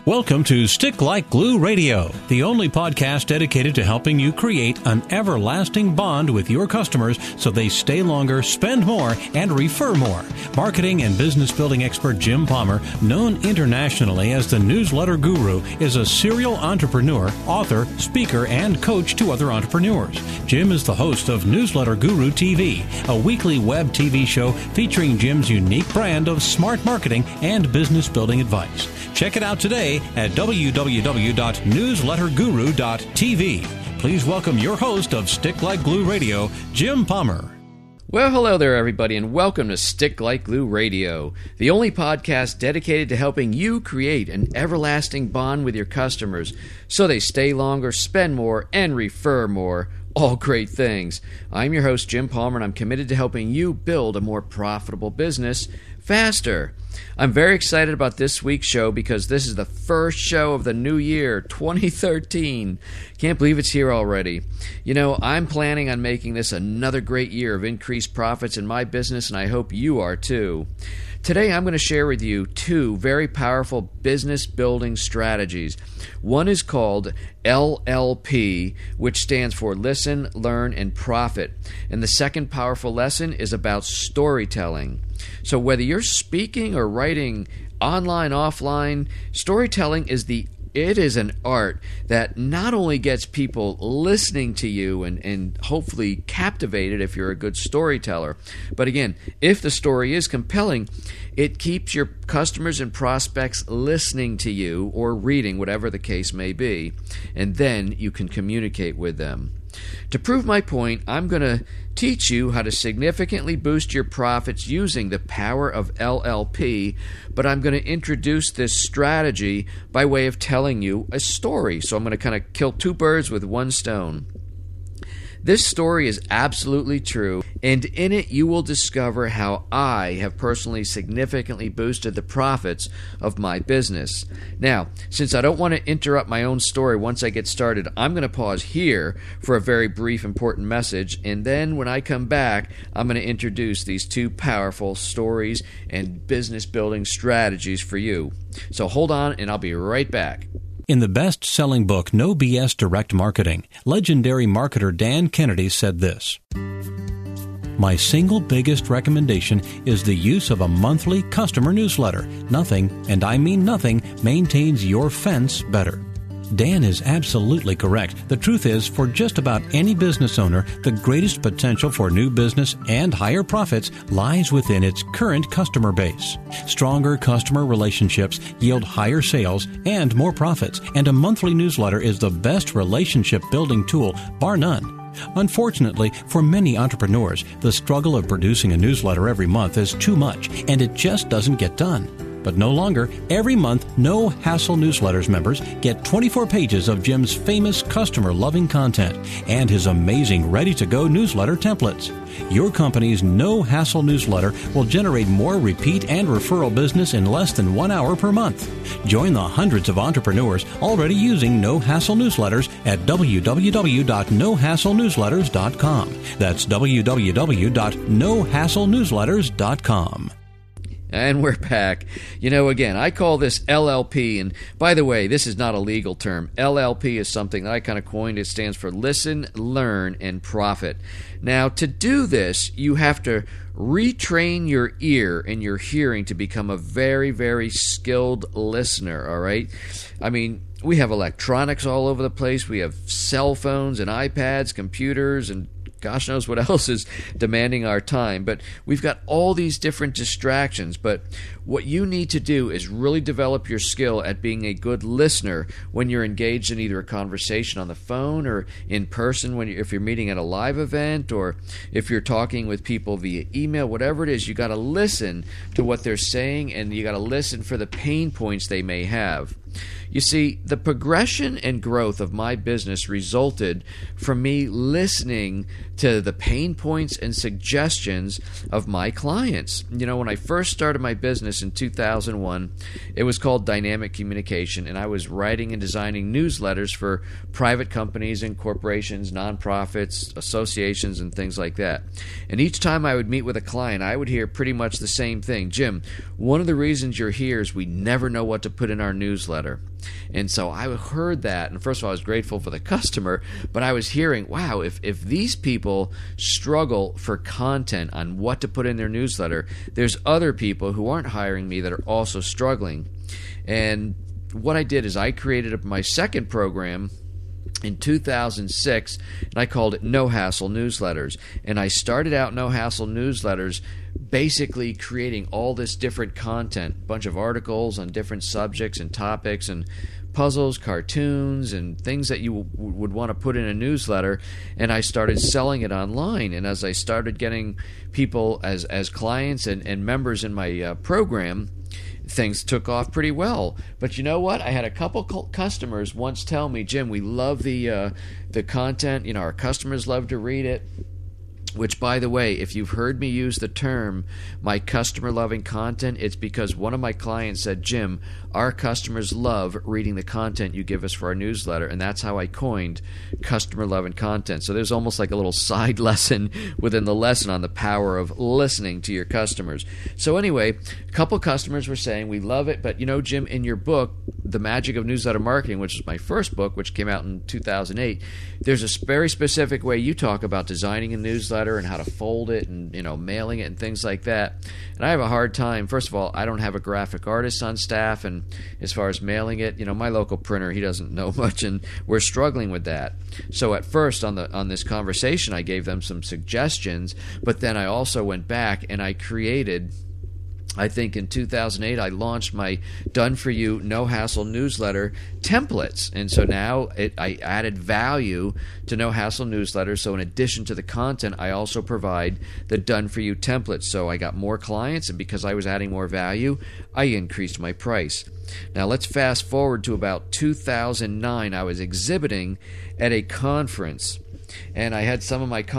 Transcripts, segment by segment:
Welcome to Stick Like Glue Radio, the only podcast dedicated to helping you create an everlasting bond with your customers so they stay longer, spend more, and refer more. Marketing and business building expert Jim Palmer, known internationally as the Newsletter Guru, is a serial entrepreneur, author, speaker, and coach to other entrepreneurs. Jim is the host of Newsletter Guru TV, a weekly web TV show featuring Jim's unique brand of smart marketing and business building advice. Check it out today at www.newsletterguru.tv. Please welcome your host of Stick Like Glue Radio, Jim Palmer. Well, hello there, everybody, and welcome to Stick Like Glue Radio, the only podcast dedicated to helping you create an everlasting bond with your customers so they stay longer, spend more, and refer more. All great things. I'm your host, Jim Palmer, and I'm committed to helping you build a more profitable business faster. I'm very excited about this week's show because this is the first show of the new year, 2013. Can't believe it's here already. You know, I'm planning on making this another great year of increased profits in my business, and I hope you are too. Today, I'm going to share with you two very powerful business building strategies. One is called LLP, which stands for Listen, Learn, and Profit. And the second powerful lesson is about storytelling. So whether you're speaking or writing online, offline, storytelling is an art that not only gets people listening to you and hopefully captivated if you're a good storyteller, but again, if the story is compelling, it keeps your customers and prospects listening to you or reading, whatever the case may be, and then you can communicate with them. To prove my point, I'm going to teach you how to significantly boost your profits using the power of LLP, but I'm going to introduce this strategy by way of telling you a story. So I'm going to kind of kill two birds with one stone. This story is absolutely true, and in it you will discover how I have personally significantly boosted the profits of my business. Now, since I don't want to interrupt my own story once I get started, I'm going to pause here for a very brief important message, and then when I come back, I'm going to introduce these two powerful stories and business building strategies for you. So hold on, and I'll be right back. In the best-selling book, No BS Direct Marketing, legendary marketer Dan Kennedy said this: "My single biggest recommendation is the use of a monthly customer newsletter. Nothing, and I mean nothing, maintains your fence better." Dan is absolutely correct. The truth is, for just about any business owner, the greatest potential for new business and higher profits lies within its current customer base. Stronger customer relationships yield higher sales and more profits, and a monthly newsletter is the best relationship building tool, bar none. Unfortunately, for many entrepreneurs, the struggle of producing a newsletter every month is too much, and it just doesn't get done. But no longer. Every month, No Hassle Newsletters members get 24 pages of Jim's famous customer-loving content and his amazing ready-to-go newsletter templates. Your company's No Hassle newsletter will generate more repeat and referral business in less than 1 hour per month. Join the hundreds of entrepreneurs already using No Hassle Newsletters at www.nohasslenewsletters.com. That's www.nohasslenewsletters.com. And we're back. You know, again, I call this LLP, and by the way, this is not a legal term. LLP is something that I kind of coined. It stands for Listen, Learn, and Profit. Now, to do this, you have to retrain your ear and your hearing to become a very, very skilled listener, all right? I mean, we have electronics all over the place. We have cell phones and iPads, computers, and gosh knows what else is demanding our time. But we've got all these different distractions. But what you need to do is really develop your skill at being a good listener when you're engaged in either a conversation on the phone or in person, if you're meeting at a live event, or if you're talking with people via email, whatever it is, you got to listen to what they're saying, and you got to listen for the pain points they may have. You see, the progression and growth of my business resulted from me listening to the pain points and suggestions of my clients. You know, when I first started my business in 2001, it was called Dynamic Communication, and I was writing and designing newsletters for private companies and corporations, nonprofits, associations, and things like that. And each time I would meet with a client, I would hear pretty much the same thing. Jim, one of the reasons you're here is we never know what to put in our newsletter. newsletter. And so I heard that, and first of all, I was grateful for the customer, but I was hearing, wow, if these people struggle for content on what to put in their newsletter, there's other people who aren't hiring me that are also struggling. And what I did is I created my second program in 2006, and I called it No Hassle Newsletters. And I started out No Hassle Newsletters basically creating all this different content, a bunch of articles on different subjects and topics and puzzles, cartoons, and things that you would want to put in a newsletter. And I started selling it online. And as I started getting people as clients and members in my program, things took off pretty well. But you know what? I had a couple customers once tell me, Jim, we love the content. You know, our customers love to read it. Which, by the way, if you've heard me use the term my customer-loving content, it's because one of my clients said, Jim, our customers love reading the content you give us for our newsletter, and that's how I coined customer-loving content. So there's almost like a little side lesson within the lesson on the power of listening to your customers. So anyway, a couple customers were saying, we love it, but you know, Jim, in your book, The Magic of Newsletter Marketing, which is my first book, which came out in 2008, there's a very specific way you talk about designing a newsletter and how to fold it and, you know, mailing it and things like that. And I have a hard time. First of all, I don't have a graphic artist on staff, and as far as mailing it, you know, my local printer, he doesn't know much, and we're struggling with that. So at first on this conversation, I gave them some suggestions, but then I also went back and I created, I think in 2008, I launched my done-for-you, no-hassle newsletter templates. And so now I added value to no-hassle newsletters. So in addition to the content, I also provide the done-for-you templates. So I got more clients, and because I was adding more value, I increased my price. Now let's fast forward to about 2009. I was exhibiting at a conference. And I had some of my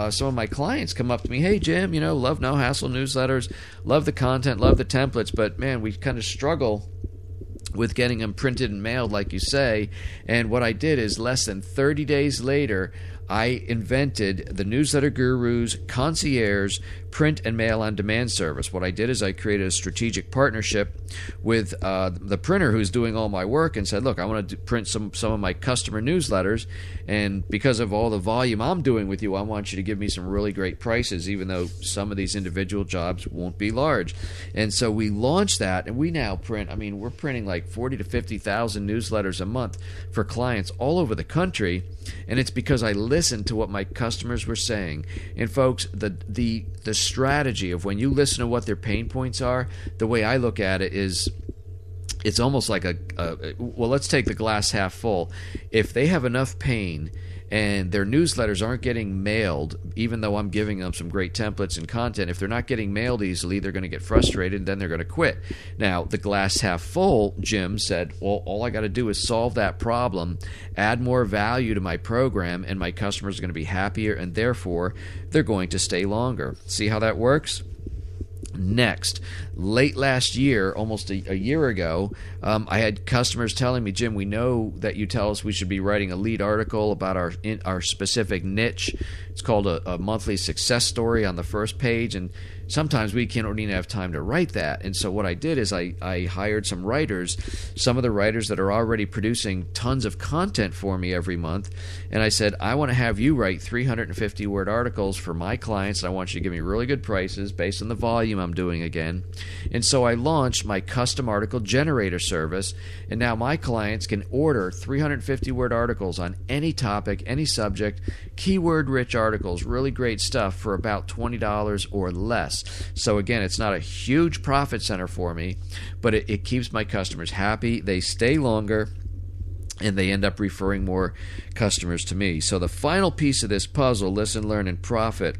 clients come up to me, hey, Jim, you know, love No Hassle newsletters, love the content, love the templates, but man, we kind of struggle with getting them printed and mailed, like you say. And what I did is less than 30 days later, I invented the Newsletter Guru's Concierge Print and Mail on Demand service. What I did is I created a strategic partnership with the printer who's doing all my work and said, look, I want to print some of my customer newsletters, and because of all the volume I'm doing with you, I want you to give me some really great prices, even though some of these individual jobs won't be large. And so we launched that, and we now print, I mean, we're printing like 40 to 50,000 newsletters a month for clients all over the country, and it's because I listened to what my customers were saying. And folks, the strategy of when you listen to what their pain points are, the way I look at it is, it's almost like well, let's take the glass half full. If they have enough pain and their newsletters aren't getting mailed, even though I'm giving them some great templates and content, if they're not getting mailed easily, they're going to get frustrated, and then they're going to quit. Now, the glass half full, Jim said, well, all I got to do is solve that problem, add more value to my program, and my customers are going to be happier, and therefore, they're going to stay longer. See how that works? Next, late last year, almost a year ago, I had customers telling me, Jim, we know that you tell us we should be writing a lead article about our specific niche. It's called a monthly success story on the first page, and sometimes we can't even have time to write that. And so what I did is I hired some writers, some of the writers that are already producing tons of content for me every month, and I said, I want to have you write 350-word articles for my clients, and I want you to give me really good prices based on the volume I'm doing again. And so I launched my custom article generator service, and now my clients can order 350-word articles on any topic, any subject, keyword-rich articles, really great stuff for about $20 or less. So again, it's not a huge profit center for me, but it keeps my customers happy. They stay longer, and they end up referring more customers to me. So the final piece of this puzzle, listen, learn, and profit,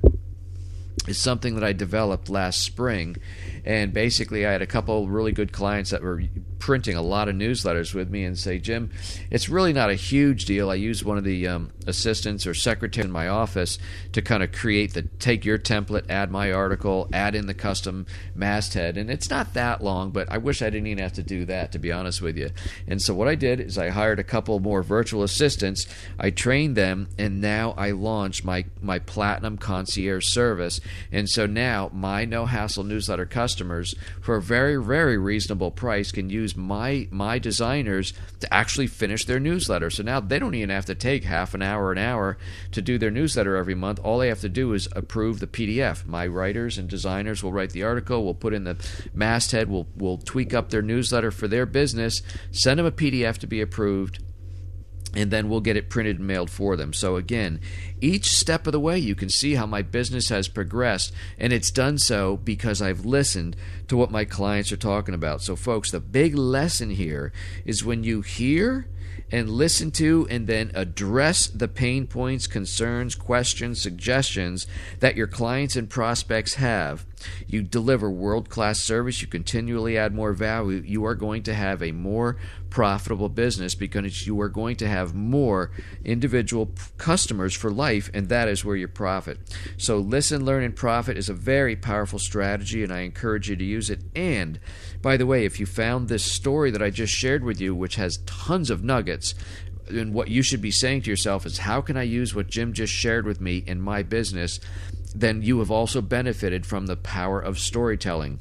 is something that I developed last spring. And basically, I had a couple really good clients that were printing a lot of newsletters with me and say, Jim, it's really not a huge deal. I use one of the assistants or secretary in my office to kind of take your template, add my article, add in the custom masthead. And it's not that long, but I wish I didn't even have to do that, to be honest with you. And so what I did is I hired a couple more virtual assistants. I trained them, and now I launched my Platinum Concierge service. And so now my No Hassle newsletter customers, for a very, very reasonable price, can use use my designers to actually finish their newsletter. So now they don't even have to take half an hour to do their newsletter every month. All they have to do is approve the PDF. My writers and designers will write the article, we'll put in the masthead, we'll tweak up their newsletter for their business, send them a PDF to be approved, and then we'll get it printed and mailed for them. So again, each step of the way you can see how my business has progressed, and it's done so because I've listened to what my clients are talking about. So folks, the big lesson here is when you hear and listen to and then address the pain points, concerns, questions, suggestions that your clients and prospects have, you deliver world-class service, you continually add more value, you are going to have a more profitable business because you are going to have more individual customers for life, and that is where you profit. So listen, learn, and profit is a very powerful strategy, and I encourage you to use it. And by the way, if you found this story that I just shared with you, which has tons of nuggets, and what you should be saying to yourself is, how can I use what Jim just shared with me in my business? Then you have also benefited from the power of storytelling.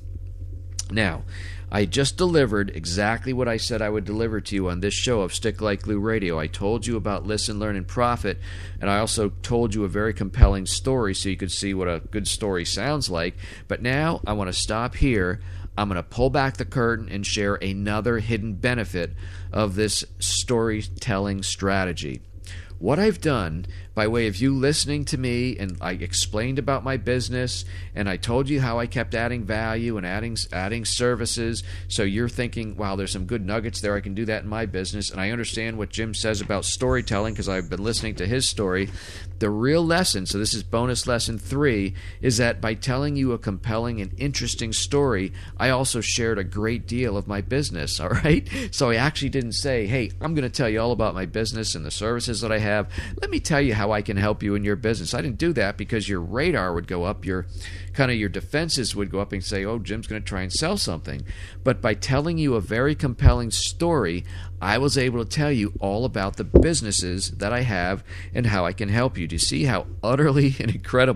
Now, I just delivered exactly what I said I would deliver to you on this show of Stick Like Glue Radio. I told you about Listen, Learn, and Profit, and I also told you a very compelling story so you could see what a good story sounds like. But now I want to stop here. I'm going to pull back the curtain and share another hidden benefit of this storytelling strategy. What I've done, by way of you listening to me, and I explained about my business, and I told you how I kept adding value and adding services, so you're thinking, wow, there's some good nuggets there, I can do that in my business, and I understand what Jim says about storytelling because I've been listening to his story. The real lesson, so this is bonus lesson 3, is that by telling you a compelling and interesting story, I also shared a great deal of my business, all right? So I actually didn't say, hey, I'm going to tell you all about my business and the services that I have. Let me tell you how I can help you in your business. I didn't do that because your radar would go up, your defenses would go up and say, oh, Jim's going to try and sell something. But by telling you a very compelling story, I was able to tell you all about the businesses that I have and how I can help you. Do you see how utterly and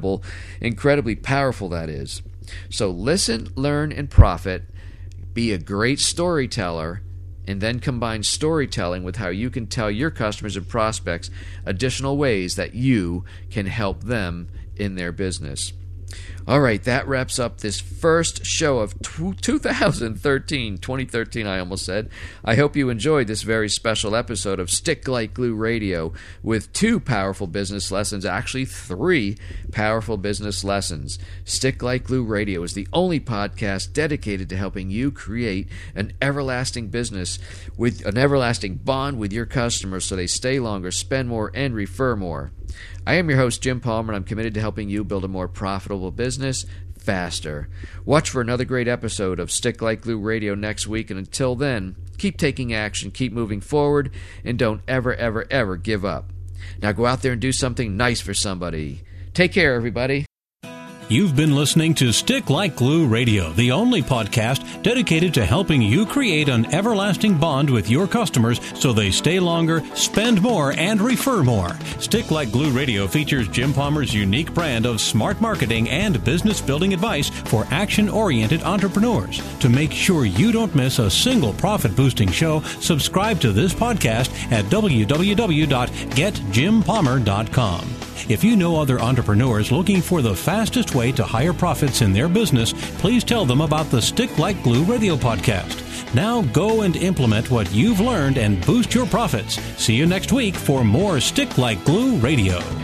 incredibly powerful that is? So listen, learn, and profit. Be a great storyteller, and then combine storytelling with how you can tell your customers and prospects additional ways that you can help them in their business. All right, that wraps up this first show of 2013, I almost said. I hope you enjoyed this very special episode of Stick Like Glue Radio with 2 powerful business lessons, actually 3 powerful business lessons. Stick Like Glue Radio is the only podcast dedicated to helping you create an everlasting business with an everlasting bond with your customers so they stay longer, spend more, and refer more. I am your host, Jim Palmer, and I'm committed to helping you build a more profitable business faster. Watch for another great episode of Stick Like Glue Radio next week, and until then, keep taking action, keep moving forward, and don't ever give up. Now go out there and do something nice for somebody. Take care, everybody. You've been listening to Stick Like Glue Radio, the only podcast dedicated to helping you create an everlasting bond with your customers so they stay longer, spend more, and refer more. Stick Like Glue Radio features Jim Palmer's unique brand of smart marketing and business building advice for action-oriented entrepreneurs. To make sure you don't miss a single profit-boosting show, subscribe to this podcast at www.getjimpalmer.com. If you know other entrepreneurs looking for the fastest way to higher profits in their business, please tell them about the Stick Like Glue Radio podcast. Now go and implement what you've learned and boost your profits. See you next week for more Stick Like Glue Radio.